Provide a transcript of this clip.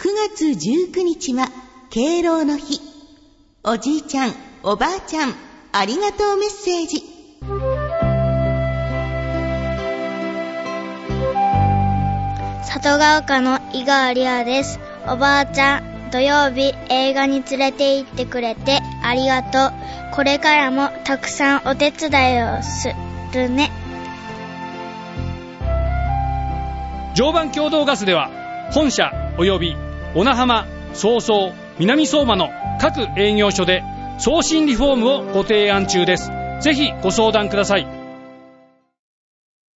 月19日は敬老の日。おじいちゃん、おばあちゃん、ありがとうメッセージ。 里ヶ丘の井川里亜です。おばあちゃん、土曜日映画に連れて行ってくれてありがとう。これからもたくさんお手伝いをするね。 常磐共同ガスでは本社及び小名浜、早々、南相馬の各営業所で送信リフォームをご提案中です。ぜひご相談ください。